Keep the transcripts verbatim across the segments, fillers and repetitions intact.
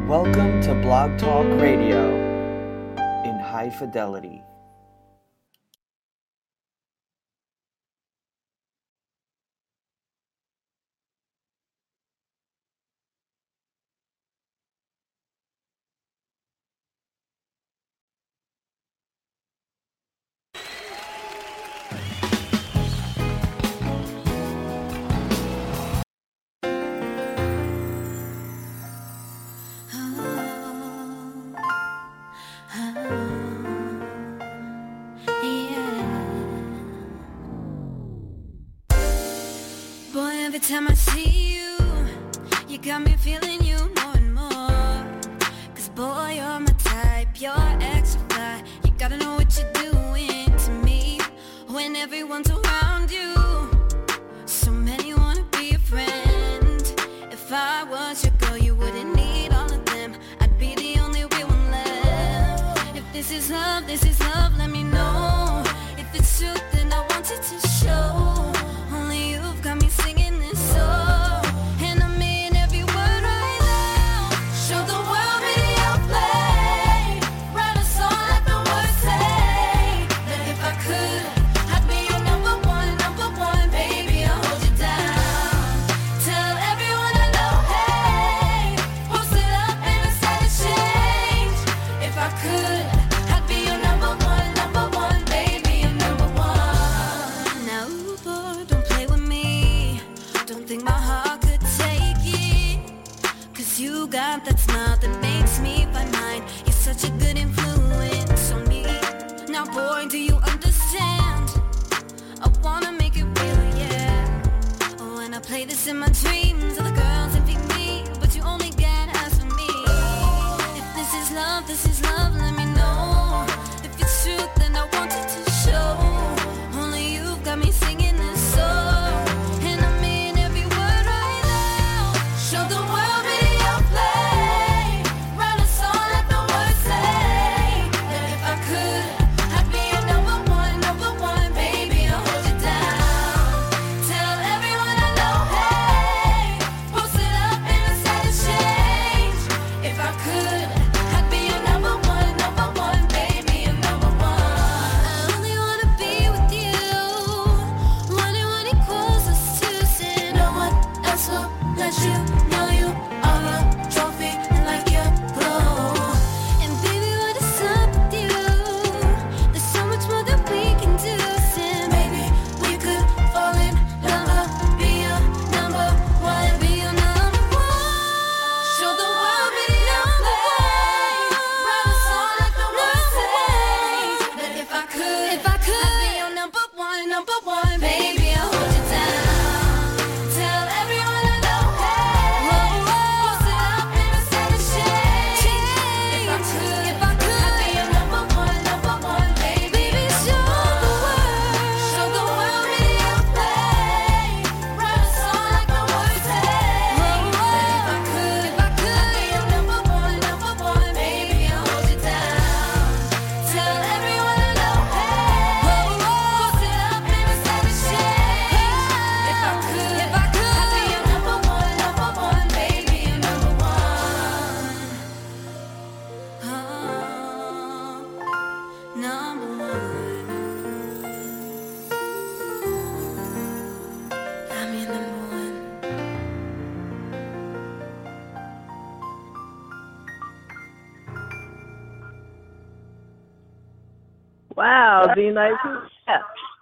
Welcome to Blog Talk Radio in high fidelity. Every time I see you, you got me feeling you more and more. Cause boy, you're my type, you're extra fly. You gotta know what you're doing to me when everyone's around you. So many wanna be a friend. If I was your girl, you wouldn't need all of them. I'd be the only real one left. If this is love, this is love, let me know. If it's truth, then I want it to show. Only you've got me singing. That smile that makes me find mine. You're such a good influence on me. Now boy, do you understand? I wanna make it real, yeah. When I play this in my dreams, other girls envy me, but you only get asked for me. If this is love, this is love, let me know. If it's truth, then I want it to show. Only you've got me singing this song, and I mean every word right now. Show the world video play. Wow, be nice. Yeah.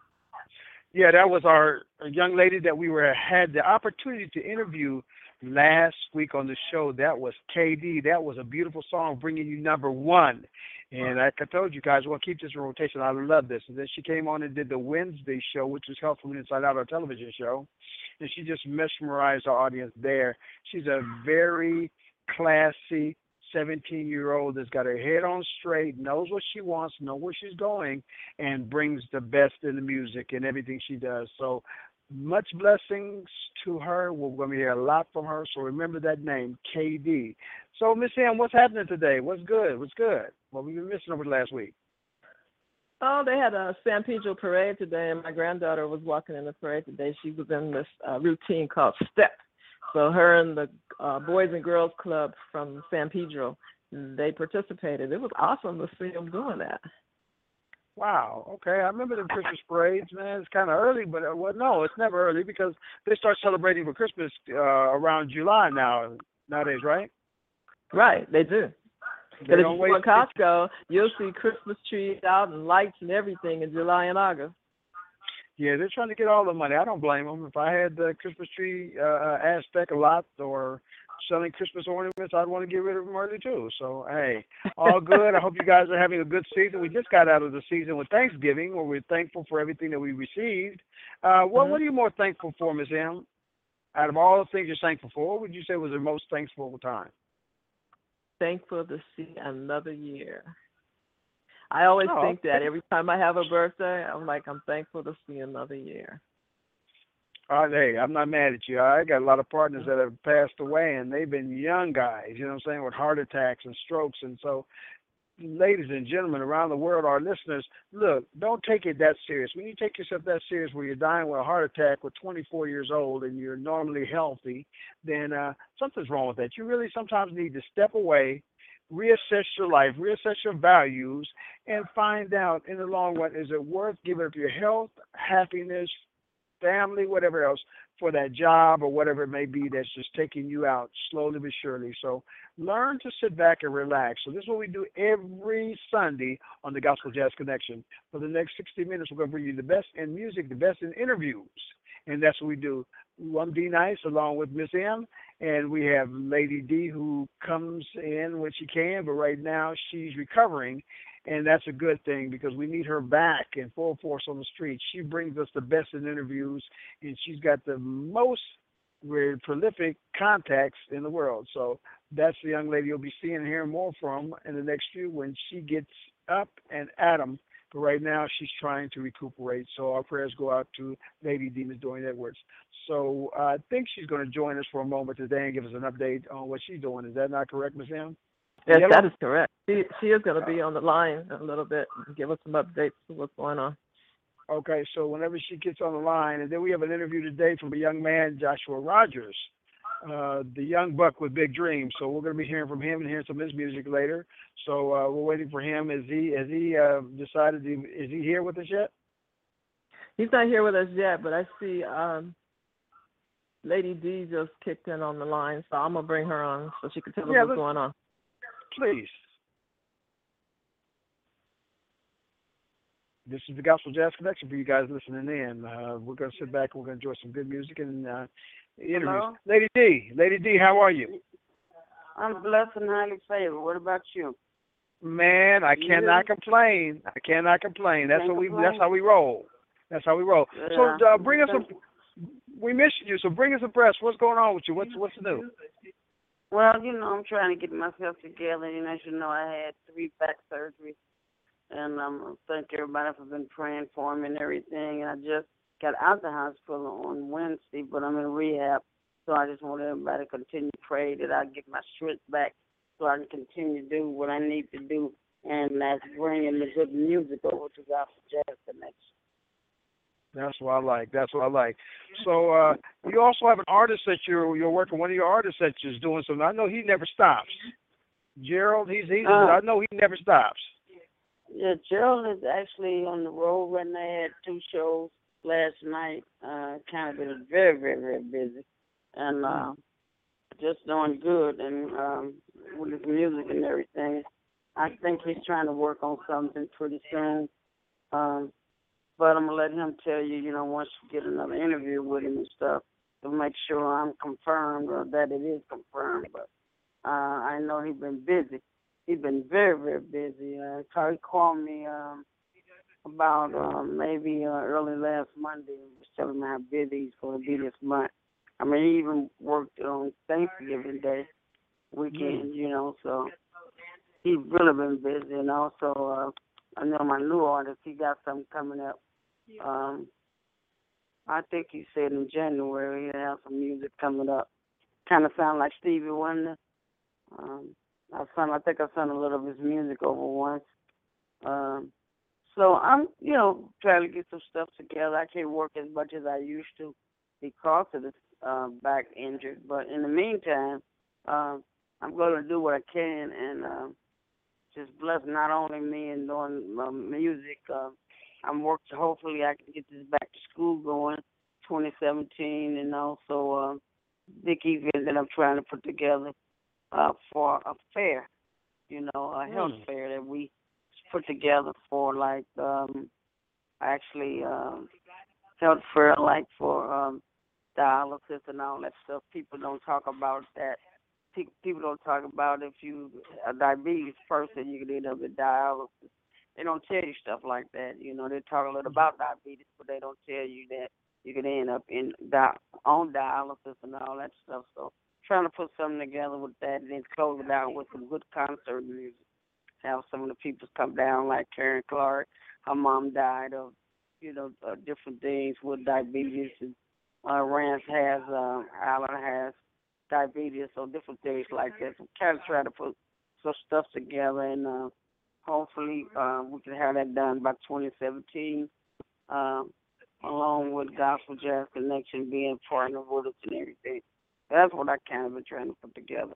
Yeah, that was our young lady that we were had the opportunity to interview last week on the show. That was K D. That was a beautiful song, bringing you number one. And like I told you guys, we'll keep this in rotation. I love this. And then she came on and did the Wednesday show, which was Help from Inside Out, our television show. And she just mesmerized our audience there. She's a very classy seventeen-year-old that's got her head on straight, knows what she wants, knows where she's going, and brings the best in the music and everything she does. So much blessings to her. We're going to hear a lot from her, so remember that name, K D. So, Miss Ann, what's happening today? What's good? What's good? What we've been missing over the last week? Oh, they had a San Pedro parade today, and my granddaughter was walking in the parade today. She was in this uh, routine called Step. So her and the uh, Boys and Girls Club from San Pedro, they participated. It was awesome to see them doing that. Wow. Okay. I remember the Christmas parades, man. It's kind of early, but uh, well, no, it's never early because they start celebrating for Christmas uh, around July now nowadays, right? Right, they do. They But if don't you wait. go to Costco, you'll see Christmas trees out and lights and everything in July and August. Yeah, they're trying to get all the money. I don't blame them. If I had the Christmas tree uh, uh, aspect a lot or selling Christmas ornaments, I'd want to get rid of them early too. So, hey, all good. I hope you guys are having a good season. We just got out of the season with Thanksgiving, where we're thankful for everything that we received. Uh, what, Mm-hmm. what are you more thankful for, Miz M? Out of all the things you're thankful for, what would you say was the most thankful time? Thankful to see another year. I always Oh, think that every time I have a birthday, I'm like, I'm thankful to see another year. Uh, hey, I'm not mad at you. I got a lot of partners that have passed away, and they've been young guys, you know what I'm saying, with heart attacks and strokes. And so, ladies and gentlemen around the world, our listeners, look, don't take it that serious. When you take yourself that serious where you're dying with a heart attack with twenty-four years old and you're normally healthy, then uh, something's wrong with that. You really sometimes need to step away, reassess your life, reassess your values, and find out in the long run, is it worth giving up your health, happiness, family, whatever else, for that job or whatever it may be that's just taking you out slowly but surely. So learn to sit back and relax. So this is what we do every Sunday on the Gospel Jazz Connection. For the next sixty minutes, we're going to bring you the best in music, the best in interviews. And that's what we do. I'm D Nice along with Miss M, and we have Lady D who comes in when she can, but right now she's recovering. And that's a good thing because we need her back in full force on the street. She brings us the best in interviews, and she's got the most very prolific contacts in the world. So that's the young lady you'll be seeing and hearing more from in the next few when she gets up and at 'em. But right now she's trying to recuperate. So our prayers go out to Lady D, Miss Doreen Edwards. So uh, I think she's going to join us for a moment today and give us an update on what she's doing. Is that not correct, Miss M? Yes, Yellow? that is correct. She she is going to be on the line in a little bit and give us some updates of what's going on. Okay, so whenever she gets on the line, and then we have an interview today from a young man, Joshua Rogers, uh, the young buck with big dreams. So we're going to be hearing from him and hearing some of his music later. So uh, we're waiting for him. Is he has he uh, decided? To, is he here with us yet? He's not here with us yet, but I see um, Lady D just kicked in on the line, so I'm gonna bring her on so she can tell us Yeah, what's let's- going on. Please. This is the Gospel Jazz Connection for you guys listening in. Uh, we're going to sit back and we're going to enjoy some good music and uh, interviews. Hello? Lady D, Lady D, how are you? I'm blessed and highly favored. What about you? Man, I Yeah. cannot complain. I cannot complain. That's Can't what we. complain. That's how we roll. That's how we roll. Yeah. So uh, bring us some. We missed you, so bring us a press. What's going on with you? What's what's new? Well, you know, I'm trying to get myself together. And as you know, I had three back surgeries. And um, thank everybody for been praying for me and everything. And I just got out the hospital on Wednesday, but I'm in rehab. So I just want everybody to continue to pray that I get my strength back so I can continue to do what I need to do. And that's bringing the good music over to Gospel Jazz Connection. That's what I like. That's what I like. So uh, you also have an artist that you're you're working. One of your artists that is doing something. I know he never stops. Gerald, he's he's. Uh, I know he never stops. Yeah, Gerald is actually on the road right now. I had two shows last night. Uh, kind of been very, very, very busy, and uh, just doing good. And um, with his music and everything, I think he's trying to work on something pretty soon. Um, but I'm gonna let him tell you, you know, once you get another interview with him and stuff, to make sure I'm confirmed or that it is confirmed. But uh, I know he's been busy. He's been very, very busy. Uh, he called me um, about um, maybe uh, early last Monday and was telling me how busy he's going to be this month. I mean, he even worked on Thanksgiving Day weekend, you know, so he's really been busy. And also, uh, I know my new artist, he got something coming up. Um, I think he said in January he'll have some music coming up. Kind of sound like Stevie Wonder. Um, I found, I think I found a little of his music over once. Um, so I'm, you know, trying to get some stuff together. I can't work as much as I used to because of this uh, back injured. But in the meantime, uh, I'm going to do what I can and uh, just bless not only me and doing uh, music. Uh, I'm working. Hopefully, I can get this back to school going, twenty seventeen, and also uh, big event that I'm trying to put together uh, for a fair. You know, a health Mm. fair that we put together for like um, actually um, health fair like for um, dialysis and all that stuff. People don't talk about that. Pe- People don't talk about if you a diabetes person, you can end up with dialysis. They don't tell you stuff like that. You know, they talk a little about diabetes, but they don't tell you that you can end up in di- on dialysis and all that stuff. So trying to put something together with that and then close it out with some good concert music. Have some of the people come down like Karen Clark. Her mom died of, you know, uh, different things with diabetes. And uh, Rance has, uh, Alan has diabetes, so different things like that. So kind of try to put some stuff together, and uh, hopefully uh, we can have that done by twenty seventeen, um, along with Gospel Jazz Connection being partnered with us and everything. That's what I kind of been trying to put together.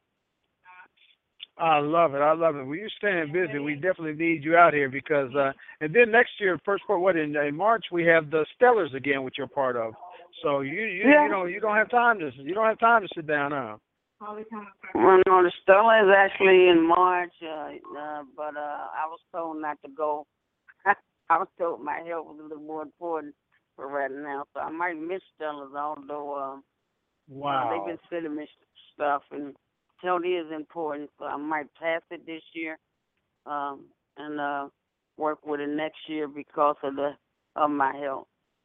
I love it. I love it. Well, you're staying busy. We definitely need you out here because, uh, and then next year, first part, what in, in March we have the Stellars again, which you're part of. So you you Yeah. you know you don't have time to you don't have time to sit down, huh? Well, no, the Stella is actually in March, uh, uh, but uh, I was told not to go. I was told my health was a little more important for right now, so I might miss Stella's, although um, uh, they've Wow. been sending me stuff, and health is important, so I might pass it this year um, and uh, work with it next year because of the of my health.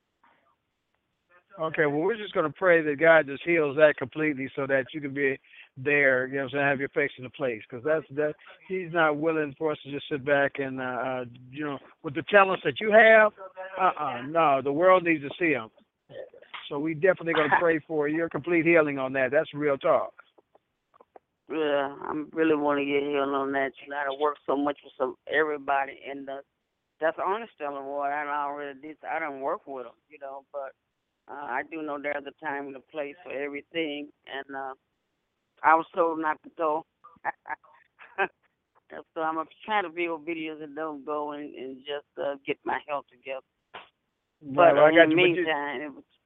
Okay, well, we're just going to pray that God just heals that completely so that you can be there, you know what I'm saying, have your face in the place. Because that's, that, He's not willing for us to just sit back and, uh, uh, you know, with the talents that you have, uh-uh, no, the world needs to see them. So we definitely going to pray for your complete healing on that. That's real talk. Yeah, I really want to get healed on that. You know, I work so much with some everybody, and the, that's the honest telling what I done already did. I don't work with them, you know, but uh, I do know there's a time and a place for everything, and uh, I was told not to go. So I'm trying to be obedient and don't go and, and just uh, get my health together. Right, But well, uh, I in got the you. But you meantime, it was,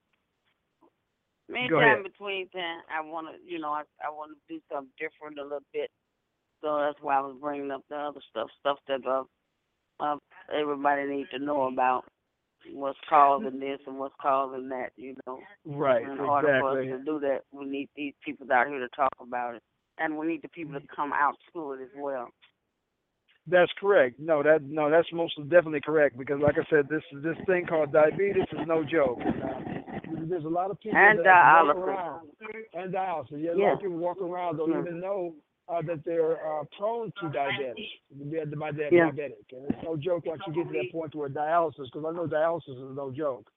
go ahead. meantime between time, I want to, you know, I, I want to do something different a little bit. So that's why I was bringing up the other stuff, stuff that uh, uh, everybody needs to know about. What's causing this and what's causing that, you know. Right, In order for us exactly. to do that, we need these people out here to talk about it. And we need the people to come out to it as well. That's correct. No, that no, that's most definitely correct because, like I said, this this thing called diabetes is no joke. And, uh, there's a lot of people And that walk dialysis. around and dialysis. Yeah, a lot Yeah. of people walk around don't Yeah. even know uh, that they're uh, prone to diabetes, by that Yeah. diabetic. And it's no joke once you get to that point where dialysis, because I know dialysis is no joke.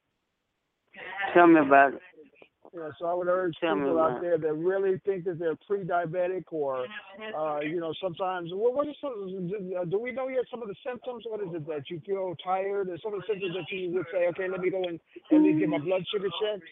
Tell me about it. Yeah, so I would urge Tell me people about out there that really think that they're pre-diabetic or, uh, you know, sometimes, what, what is some, do we know yet some of the symptoms? What is it that you feel tired? Or some of the symptoms that you would say, okay, let me go and at least get my blood sugar checked?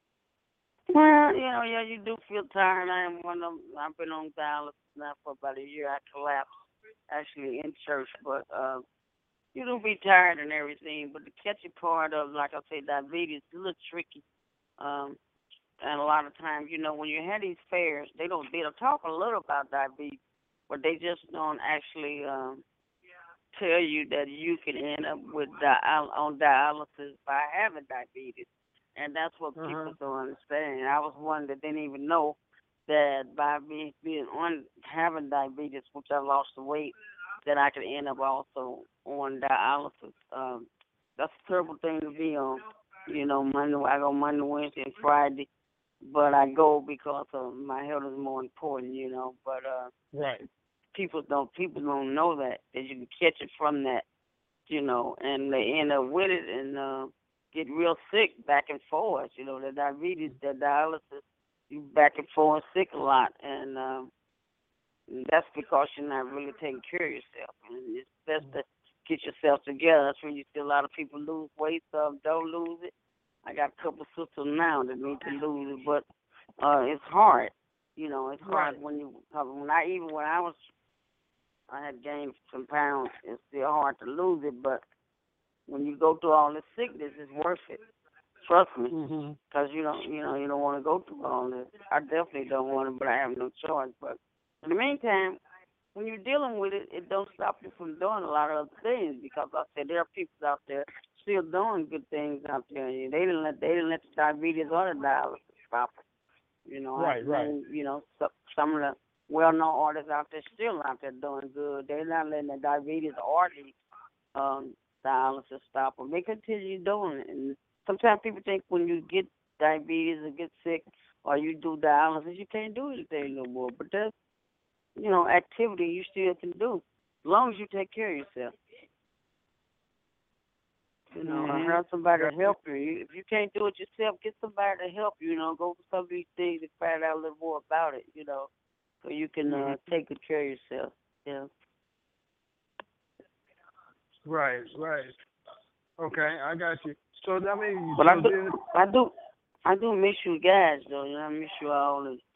Well, you know, yeah, you do feel tired. I am one of them. I've been on dialysis now for about a year. I collapsed actually in church, but uh, you do be tired and everything. But the catchy part of, like I say, diabetes is a little tricky. Um, and a lot of times, you know, when you have these fairs, they don't they'll talk a little about diabetes, but they just don't actually um, tell you that you can end up with dial- on dialysis by having diabetes. And that's what Uh-huh. people don't understand. I was one that didn't even know that by me being on having diabetes, which I lost the weight, that I could end up also on dialysis. Um, that's a terrible thing to be on. You know, Monday I go Monday, Wednesday, and Friday, but I go because of my health is more important. You know, but uh, Right. people don't people don't know that that you can catch it from that. You know, and they end up with it and. Uh, get real sick back and forth. You know, the diabetes, the dialysis, you back and forth sick a lot. And um, that's because you're not really taking care of yourself. And it's best to get yourself together. That's when you see a lot of people lose weight, some don't lose it. I got a couple of sisters now that need to lose it. But uh, it's hard. You know, it's hard Right. when you, cause when I, even when I was, I had gained some pounds, it's still hard to lose it, but when you go through all this sickness, it's worth it. Trust me, Mm-hmm. because you don't, you know, you don't want to go through all this. I definitely don't want to, but I have no choice. But in the meantime, when you're dealing with it, it don't stop you from doing a lot of other things. Because I said there are people out there still doing good things out there. They didn't let they didn't let the diabetes or the dialysis stop it. You know, Right, I, right. and, you know, so, some of the well-known artists out there still out there doing good. They're not letting the diabetes or the um, dialysis stop them. They continue doing it. And sometimes people think when you get diabetes or get sick or you do dialysis, you can't do anything no more. But that's, you know, activity you still can do as long as you take care of yourself. You know, Mhm. or have somebody to help you. You- If you can't do it yourself, get somebody to help you. You know, go for some of these things and find out a little more about it. You know, so you can uh, take good care of yourself. Yeah. Right, right. Okay, I got you. So that means, But so I do, then, I do, I do miss you guys though. You know, I miss you all and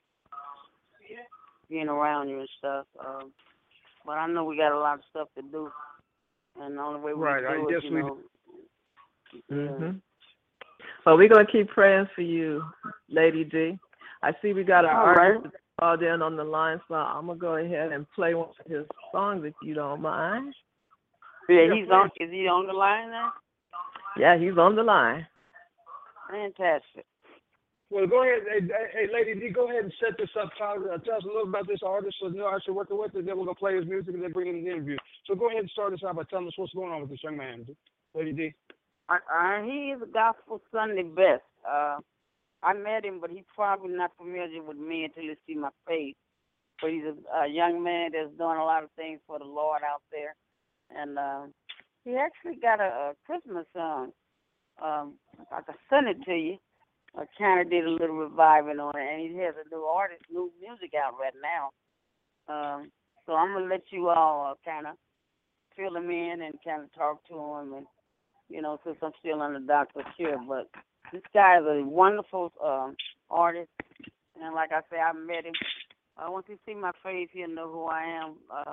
being around you and stuff. Um, but I know we got a lot of stuff to do, and the only way we Right, I do it, guess you we know. Mm-hmm. Well, we're going to keep praying for you, Lady D. I see we got our All right. artist called in on the line, so I'm going to go ahead and play one of his songs if you don't mind. Yeah, Yeah, he's please. on. Is he on the line now? Yeah, he's on the line. Fantastic. well, go ahead. Hey, hey, hey, Lady D, go ahead and set this up. Tell, uh, tell us a little about this artist, so new artist you're working with, and then we're going to play his music and then bring in the interview. So go ahead and start us out by telling us what's going on with this young man, Lady D. I, I, he is a gospel Sunday best. Uh, I met him, but he's probably not familiar with me until he see my face. But he's a, a young man that's doing a lot of things for the Lord out there. And uh, he actually got a, a Christmas song. Um, I can send it to you. I kind of did a little reviving on it, and he has a new artist, new music out right now. Um, so I'm gonna let you all uh, kind of fill him in and kind of talk to him, and you know, since I'm still under doctor's care. But this guy is a wonderful um, artist, and like I said, I met him. Uh, once he see my face, he'll know who I am. Uh,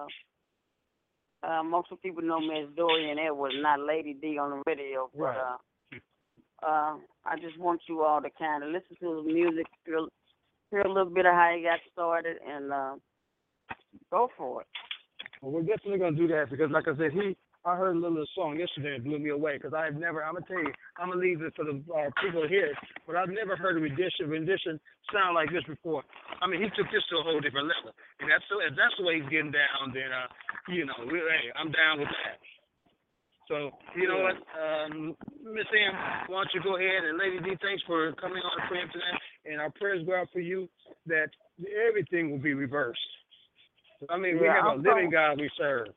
uh, most of the people know me as Dorian Edwards, not Lady D on the radio. But Right. uh, uh, I just want you all to kind of listen to his music, hear, hear a little bit of how he got started, and uh, go for it. Well, we're definitely going to do that because, like I said, he. I heard a little song yesterday and blew me away because I've never, I'm going to tell you, I'm going to leave it for the uh, people to hear, but I've never heard a rendition, rendition sound like this before. I mean, he took this to a whole different level. And that's the, if that's the way he's getting down, then, uh, you know, really, hey, I'm down with that. So, you know what, um, Miss M, why don't you go ahead, and Lady D, thanks for coming on the program tonight, and our prayers go out for you that everything will be reversed. I mean, we Yeah, have a I'm living sorry. God we serve.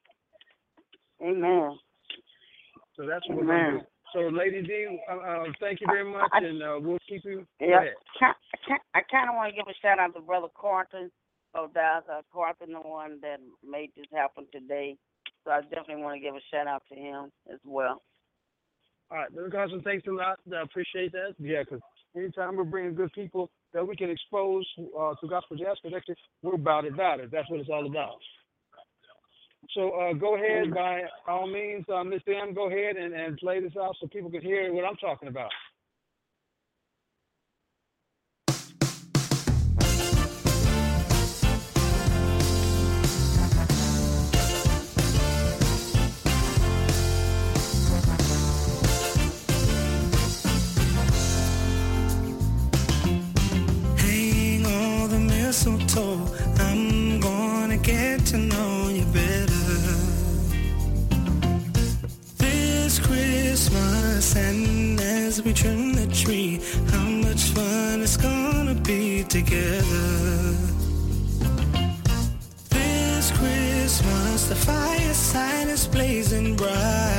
Amen. So that's what we're going to Amen. do. So, Lady D, uh, uh, thank you very much, I- and uh, we'll keep you. Go Yeah, ahead. I kind of want to give a shout out to Brother Carlton. Oh, that's uh, Carlton, the one that made this happen today. So I definitely want to give a shout out to him as well. All right, Brother Carson, thanks a lot. I appreciate that. Yeah, because anytime we're bringing good people that we can expose uh, to Gospel Jazz Collective, we're about it, about it. That's what it's all about. So uh, go ahead, by all means, uh, Miss M, go ahead and, and play this out so people can hear what I'm talking about. Hang all the mistletoe, I'm gonna get to know you better this Christmas. And as we trim the tree, how much fun it's gonna be together this Christmas. The fireside is blazing bright,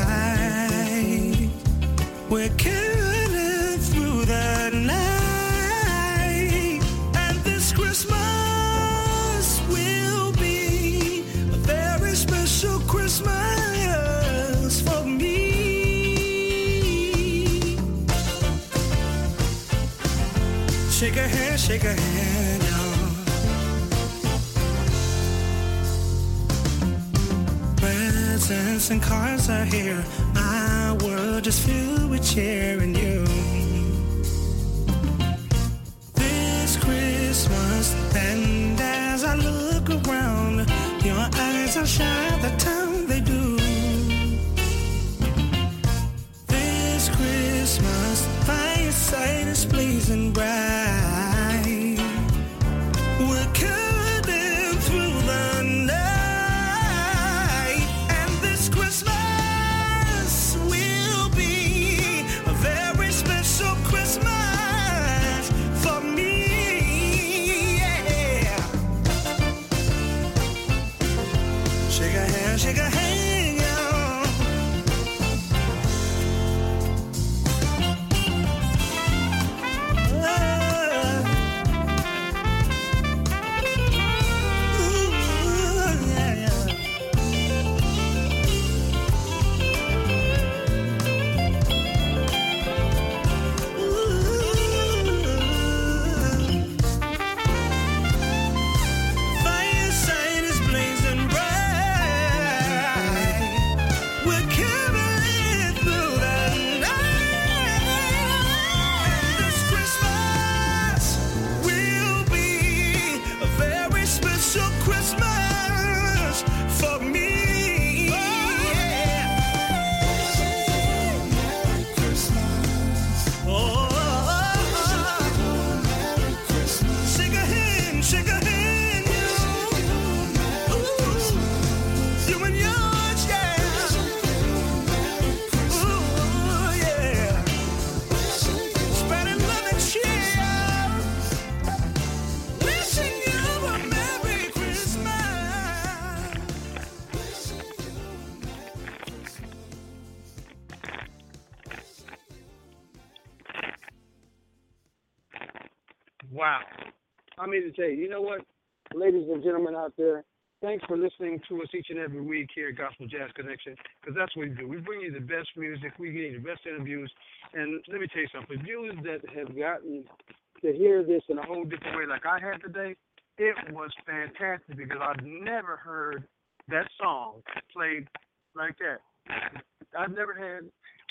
we're caroling through the night, and this Christmas will be a very special Christmas for me. Shake a hand, shake a hand. presents and cards are here. My world just filled with cheering you. This Christmas, and as I look around, your eyes outshine the town they do. This Christmas, fireside is blazing bright. We're cutting through the night, and this Christmas will be a very special Christmas for me. Yeah. Shake a hand, shake a hand. Wow. I mean to tell you, you know what, ladies and gentlemen out there, thanks for listening to us each and every week here at Gospel Jazz Connection, because that's what we do. We bring you the best music, we give you the best interviews, and let me tell you something. Viewers that have gotten to hear this in a whole different way like I had today, it was fantastic, because I've never heard that song played like that. I've never had,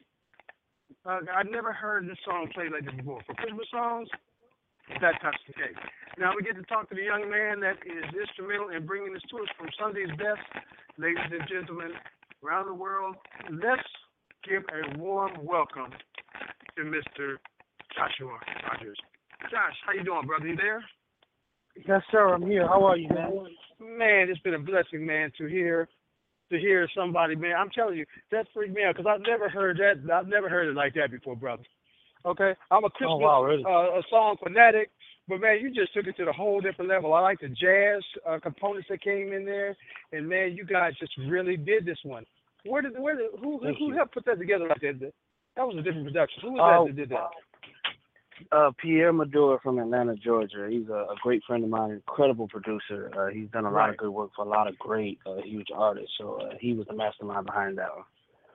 uh, I've never heard this song played like this before. For Christmas songs, that touched the cake. Now we get to talk to the young man that is instrumental in bringing this to us from Sunday's Best. Ladies and gentlemen, around the world, let's give a warm welcome to Mister Joshua Rogers. Josh, how you doing, brother? You there? Yes, sir. I'm here. How are you, man? Man, it's been a blessing, man, to hear to hear somebody, man. I'm telling you, that freaked me out, because I've never heard that. I've never heard it like that before, brother. Okay, I'm a Christmas oh, wow, really? uh, a song fanatic, but man, you just took it to the whole different level. I like the jazz uh, components that came in there, and man, you guys just really did this one. Where did where did who who, who helped put that together like that? That was a different production. Who was uh, that that did that? Uh, Pierre Madura from Atlanta, Georgia. He's a, a great friend of mine, incredible producer. Uh, he's done a Right. lot of good work for a lot of great, uh, huge artists. So uh, he was the mastermind behind that one.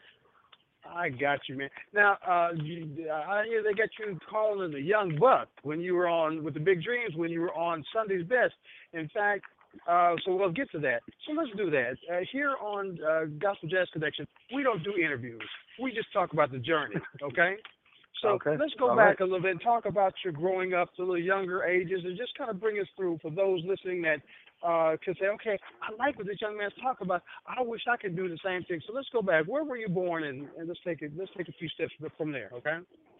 I got you, man. Now, uh, you, I hear they got you calling the young buck when you were on with the Big Dreams, when you were on Sunday's Best. In fact, uh, so we'll get to that. So let's do that. Uh, here on uh, Gospel Jazz Connection, we don't do interviews. We just talk about the journey, okay? So Okay. let's go All back right. a little bit and talk about your growing up to a little younger ages, and just kind of bring us through for those listening that uh, can say, okay, I like what this young man's talking about. I wish I could do the same thing. So let's go back. Where were you born, and, and let's take it. Let's take a few steps from there. Okay.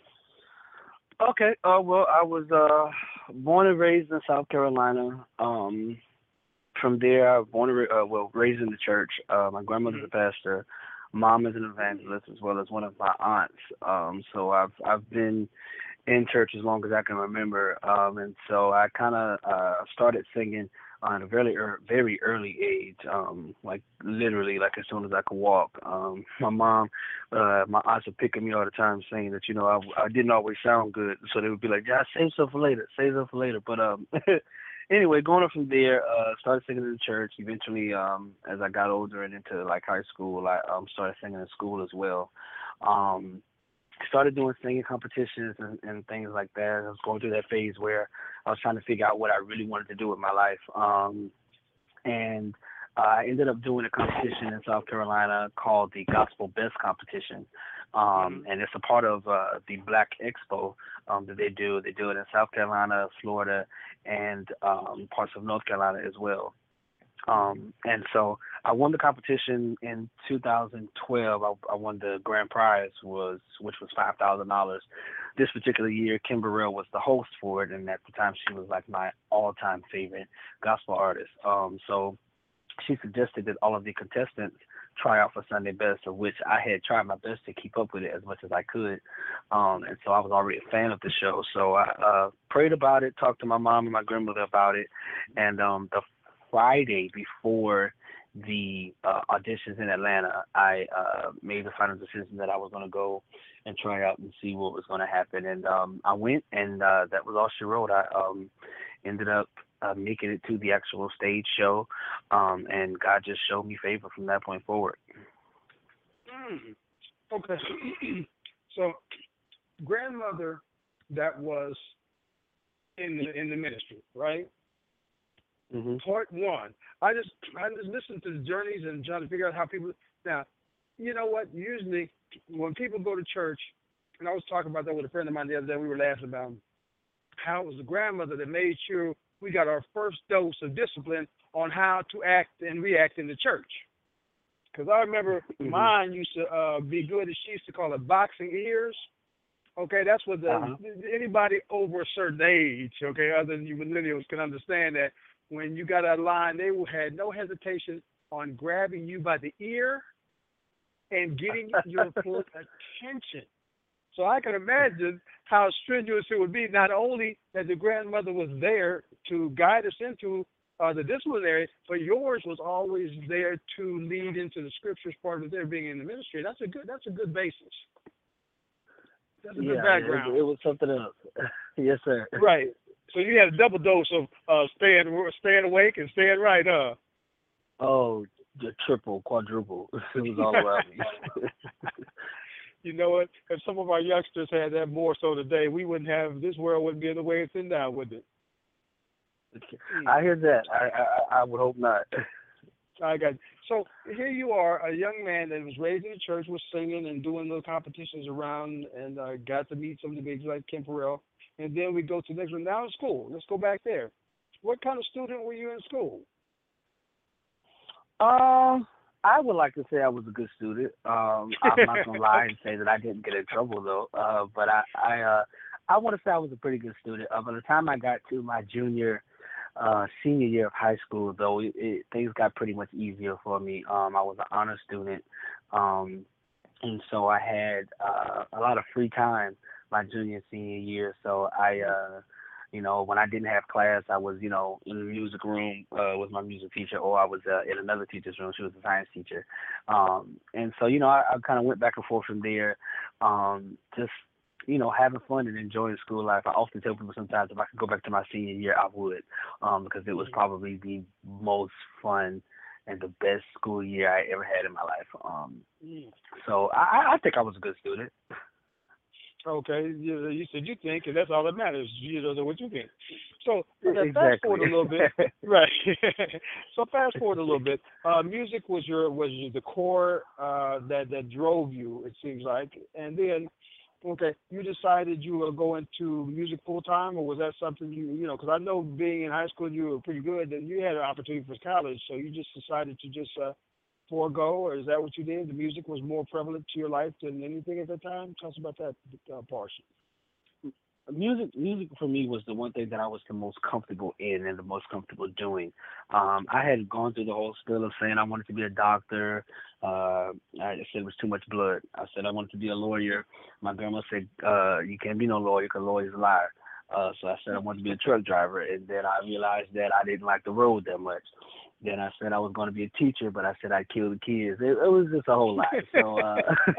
Okay. Uh, well, I was uh, born and raised in South Carolina. Um, from there, I was born and ra- uh, well raised in the church. Uh, my grandmother's a pastor. Mom is an evangelist, as well as one of my aunts. Um, so I've I've been in church as long as I can remember, um, and so I kind of uh, started singing at a very er- very early age, um, like literally like as soon as I could walk. Um, my mom, uh, my aunts would pick at me all the time, saying that you know I, I didn't always sound good, so they would be like, "Yeah, save stuff for later, save stuff for later." But um, anyway, going on from there, uh, started singing in the church. Eventually, um, as I got older and into like high school, I um, started singing in school as well. Um, started doing singing competitions and, and things like that. I was going through that phase where I was trying to figure out what I really wanted to do with my life. Um, and I ended up doing a competition in South Carolina called the Gospel Best Competition, um, Mm-hmm. and it's a part of uh, the Black Expo um, that they do. They do it in South Carolina, Florida, and um, parts of North Carolina as well. Um, and so I won the competition in two thousand twelve. I, I won the grand prize, was which was five thousand dollars. This particular year, Kim Burrell was the host for it, and at the time she was like my all-time favorite gospel artist. Um, so she suggested that all of the contestants try out for Sunday Best, of which I had tried my best to keep up with it as much as I could. Um, and so I was already a fan of the show. So I uh, prayed about it, talked to my mom and my grandmother about it, and um, the Friday before the uh, auditions in Atlanta, I uh, made the final decision that I was going to go and try out and see what was going to happen. And um, I went, and uh, that was all she wrote. I um, ended up uh, making it to the actual stage show, um, and God just showed me favor from that point forward. Mm. Okay. So, grandmother that was in the, in the ministry, right? Mm-hmm. Part one. I just I just listened to the journeys and trying to figure out how people. Now, you know what? Usually, when people go to church, and I was talking about that with a friend of mine the other day. We were laughing about how it was the grandmother that made sure we got our first dose of discipline on how to act and react in the church. Because I remember Mm-hmm. mine used to uh, be good, as she used to call it, boxing ears. Okay, that's what the Uh-huh. anybody over a certain age, okay, other than you millennials, can understand that when you got out of line, they had no hesitation on grabbing you by the ear and getting your full attention. So I can imagine how strenuous it would be, not only that the grandmother was there to guide us into uh, the disciplinary, but yours was always there to lead into the scriptures part of their being in the ministry. That's a good. That's a good basis. That's a Yeah, good background. it, it was something else. Yes, sir. Right. So you had a double dose of uh, staying staying awake and staying right, huh? Oh, the triple, quadruple. It was all around me. You know what? If some of our youngsters had that more so today, we wouldn't have, this world wouldn't be in the way it's in now, would it? I hear that. I, I I would hope not. I got so here you are, a young man that was raised in the church, was singing and doing little competitions around, and uh, got to meet some of the bigs like Kim Burrell. And then we go to the next one. Now in school. Let's go back there. What kind of student were you in school? Um, I would like to say I was a good student. Um, I'm not gonna lie and say that I didn't get in trouble though. Uh, but I I uh I want to say I was a pretty good student. Uh, by the time I got to my junior, uh, senior year of high school, though, it, it, things got pretty much easier for me. Um, I was an honor student, um, and so I had uh, a lot of free time my junior senior year. So I, uh, you know, when I didn't have class, I was, you know, in the music room uh, with my music teacher, or I was uh, in another teacher's room. She was a science teacher, um, and so you know, I, I kind of went back and forth from there, um, just you know, having fun and enjoying school life. I often tell people sometimes if I could go back to my senior year, I would, um, because it was probably the most fun and the best school year I ever had in my life. Um, so I, I think I was a good student. Okay, you, you said you think, and that's all that matters. You know what you think. So Exactly. fast forward a little bit, right? So fast forward a little bit. Uh, music was your was your, the core uh, that that drove you. It seems like, and then, okay, you decided you were going to music full time, or was that something you you know? Because I know being in high school, you were pretty good, and you had an opportunity for college, so you just decided to just uh, forego, or is that what you did? The music was more prevalent to your life than anything at the time? Tell us about that uh, portion. Music, music for me was the one thing that I was the most comfortable in and the most comfortable doing. Um, I had gone through the whole spiel of saying I wanted to be a doctor. Uh, I said it was too much blood. I said I wanted to be a lawyer. My grandma said, uh, you can't be no lawyer because lawyer's a liar. Uh, so I said I wanted to be a truck driver, and then I realized that I didn't like the road that much. Then I said I was going to be a teacher, but I said I'd kill the kids. It, it was just a whole lot. So uh,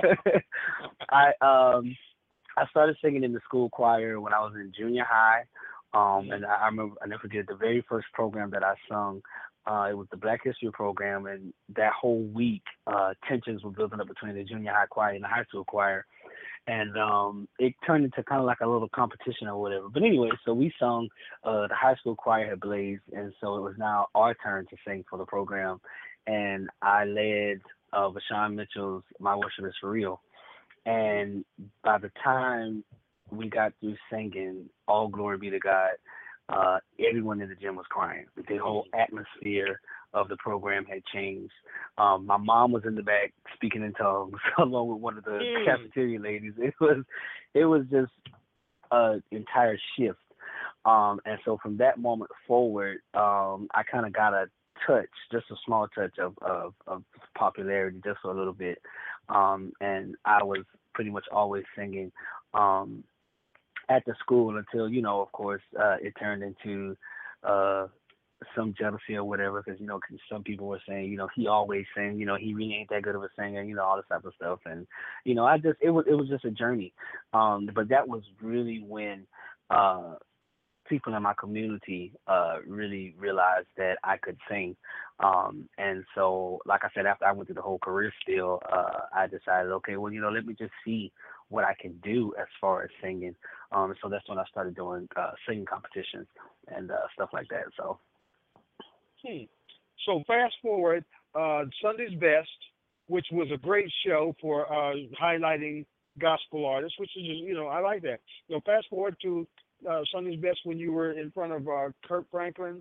I um, I started singing in the school choir when I was in junior high, um, and I, I remember I never forget the very first program that I sung. Uh, it was the Black History program, and that whole week, uh, tensions were building up between the junior high choir and the high school choir. And um, it turned into kind of like a little competition or whatever. But anyway, so we sung, uh, the high school choir had blazed, and so it was now our turn to sing for the program. and I led uh, Vashawn Mitchell's "My Worship Is For Real." And by the time we got through singing "All Glory Be to God," uh, everyone in the gym was crying. The whole atmosphere of the program had changed. Um, my mom was in the back speaking in tongues along with one of the Mm. cafeteria ladies. It was, it was just an entire shift. Um, and so from that moment forward, um, I kind of got a touch, just a small touch of, of, of popularity, just a little bit. Um, and I was pretty much always singing um, at the school until, you know, of course, uh, it turned into uh, some jealousy or whatever, because, you know, 'cause some people were saying, you know, he always sing, you know, he really ain't that good of a singer, you know, all this type of stuff. And, you know, I just, it was, it was just a journey. Um, but that was really when uh, people in my community uh, really realized that I could sing. Um, and so, like I said, after I went through the whole career still, uh, I decided, okay, well, you know, let me just see what I can do as far as singing. Um, so that's when I started doing uh, singing competitions and uh, stuff like that. So. Hmm. So fast forward, uh, Sunday's Best, which was a great show for uh, highlighting gospel artists, which is, you know, I like that. You know, fast forward to uh, Sunday's Best when you were in front of uh, Kirk Franklin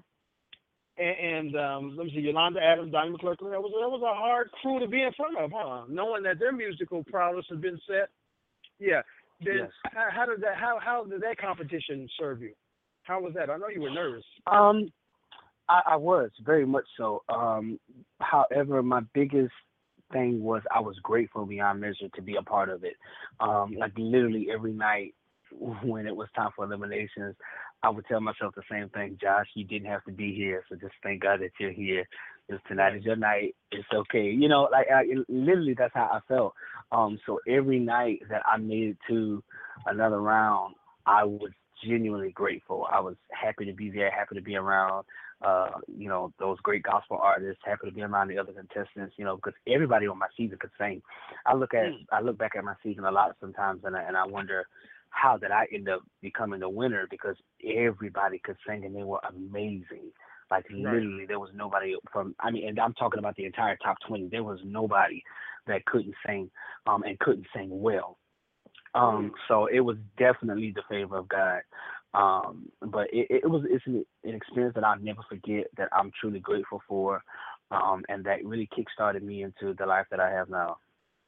and, and um, let me see, Yolanda Adams, Donnie McClurkin. That was that was a hard crew to be in front of, huh? Knowing that their musical prowess had been set. Yeah. Then Yes. how, how did that how how did that competition serve you? How was that? I know you were nervous. Um, I, I was very much so. Um, however, my biggest thing was I was grateful beyond measure to be a part of it. Um, like literally every night when it was time for eliminations, I would tell myself the same thing. Josh, you didn't have to be here, so just thank God that you're here. Because tonight is your night. It's okay. You know, like I, it, literally that's how I felt. Um, so every night that I made it to another round, I was genuinely grateful. I was happy to be there, happy to be around, uh, you know, those great gospel artists, happy to be around the other contestants, you know, because everybody on my season could sing. I look at, mm. I look back at my season a lot sometimes, and I, and I wonder how did I end up becoming the winner, because everybody could sing and they were amazing. Like right. Literally, there was nobody from, I mean, and I'm talking about the entire top twenty. There was nobody that couldn't sing um, and couldn't sing well. Um, so it was definitely the favor of God. Um, but it, it was it's an, an experience that I'll never forget, that I'm truly grateful for, um, and that really kickstarted me into the life that I have now.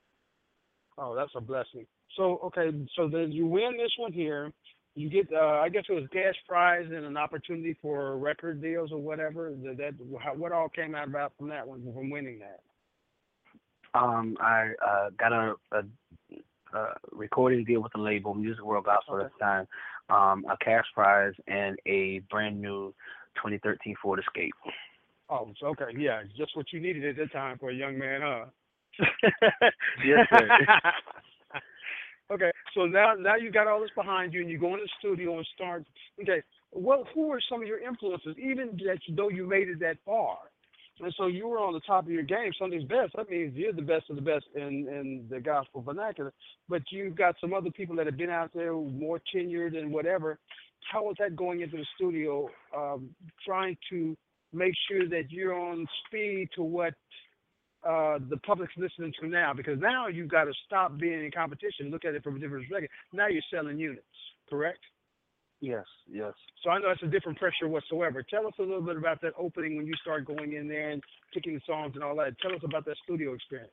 Oh, that's a blessing. So, okay, so then you win this one here. You get, uh, I guess it was cash prize and an opportunity for record deals or whatever. That, that how, what all came out about from that one, from winning that? Um, I uh, got a, a Uh, recording deal with the label, Music World Gospel okay. at the time, um, a cash prize, and a brand new twenty thirteen Ford Escape. Oh, okay, yeah, just what you needed at that time for a young man, huh? Yes, sir. Okay, so now now you got all this behind you, and you go in the studio and start. Okay, well, who are some of your influences, even that though you made it that far? And so you were on the top of your game, Sunday's Best. That means you're the best of the best in, in the gospel vernacular. But you've got some other people that have been out there more tenured and whatever. How was that going into the studio, um, trying to make sure that you're on speed to what uh, the public's listening to now? Because now you've got to stop being in competition, look at it from a different perspective. Now you're selling units, correct? Yes, yes. So I know it's a different pressure whatsoever. Tell us a little bit about that opening when you start going in there and picking the songs and all that. Tell us about that studio experience.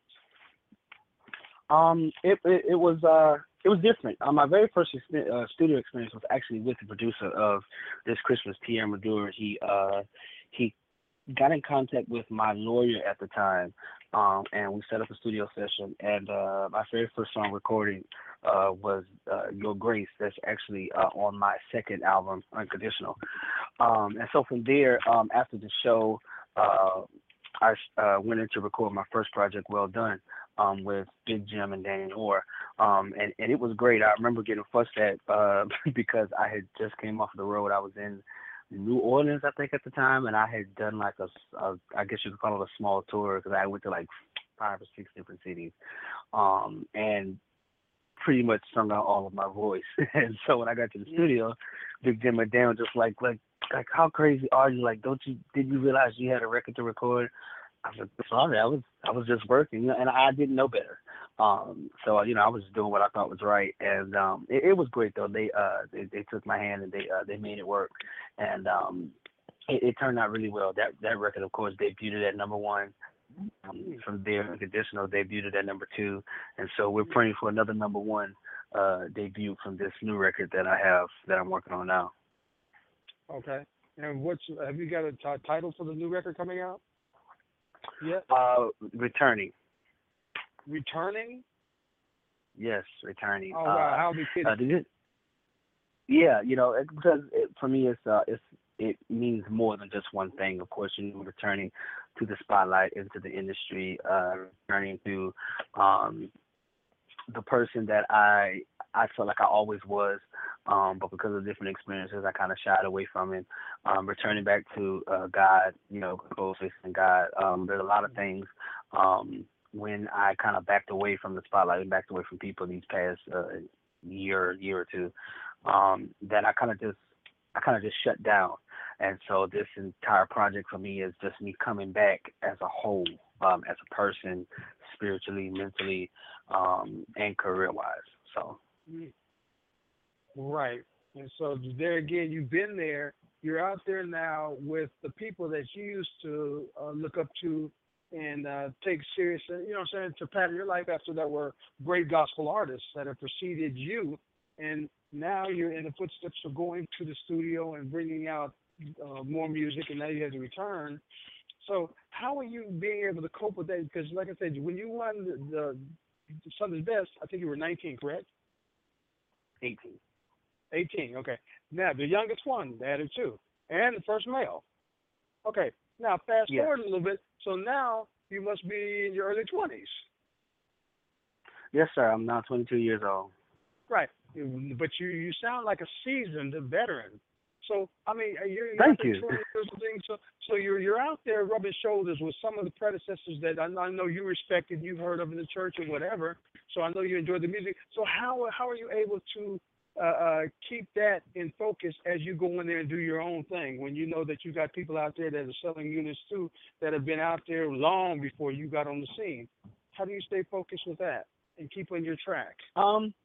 Um, it it, it was uh it was different. Uh, my very first exp- uh, studio experience was actually with the producer of this Christmas, Pierre Madure. He uh he got in contact with my lawyer at the time, um, and we set up a studio session. And uh, my very first song recording uh, was uh, Your Grace. That's actually uh, on my second album, Unconditional. Um, and so from there, um, after the show, uh, I uh, went in to record my first project, Well Done, um, with Big Jim and Daniel Orr. Um, and, and it was great. I remember getting fussed at uh, because I had just came off the road. I was in New Orleans, I think, at the time, and I had done like a, a I guess you could call it a small tour, because I went to like five or six different cities, um, and pretty much sung out all of my voice. And so when I got to the studio, Big Jim and Dan were just like, like, like, how crazy are you? Like, don't you, did you realize you had a record to record? I said, sorry, I was I was just working, you know, and I didn't know better. Um, so you know, I was just doing what I thought was right, and um, it, it was great though. They uh they, they took my hand and they uh, they made it work, and um, it, it turned out really well. That that record, of course, debuted at number one. Um, from there, Unconditional debuted at number two, and so we're praying for another number one uh, debut from this new record that I have that I'm working on now. Okay. And what's have you got a t- title for the new record coming out? Yeah. Uh, returning. Returning? Yes, returning. Oh wow, uh, how big kids? Uh, did it, yeah, you know, it, because it, for me, it's uh, it's it means more than just one thing. Of course, you know, returning to the spotlight, into the industry, uh, returning to um, the person that I I felt like I always was, um, but because of different experiences, I kind of shied away from it. Um, returning back to uh, God, you know, closest in God. Um, there's a lot of things um, when I kind of backed away from the spotlight and backed away from people these past uh, year, year or two, um, that I kind of just I kind of just shut down. And so this entire project for me is just me coming back as a whole, um, as a person, spiritually, mentally, um, and career-wise. So. Right. And so there again, you've been there. You're out there now with the people that you used to uh, look up to and uh, take serious, you know what I'm saying, to pattern your life after that were great gospel artists that have preceded you. And now you're in the footsteps of going to the studio and bringing out uh, more music, and now you have to return. So how are you being able to cope with that? Because like I said, when you won the, the, the Sunday's Best, I think you were nineteen, correct? eighteen. eighteen, okay. Now, the youngest one, the added two, and the first male. Okay, now fast Yes. forward a little bit. So now you must be in your early twenties. Yes, sir. I'm now twenty-two years old. Right. But you, you sound like a seasoned veteran. So, I mean, you're, you're Thank up in you. twenty years of things, so, so you're, you're out there rubbing shoulders with some of the predecessors that I, I know you respected, you've heard of in the church or whatever. So I know you enjoy the music. So how, how are you able to uh, uh, keep that in focus as you go in there and do your own thing when you know that you got people out there that are selling units too that have been out there long before you got on the scene? How do you stay focused with that and keep on your track? Um,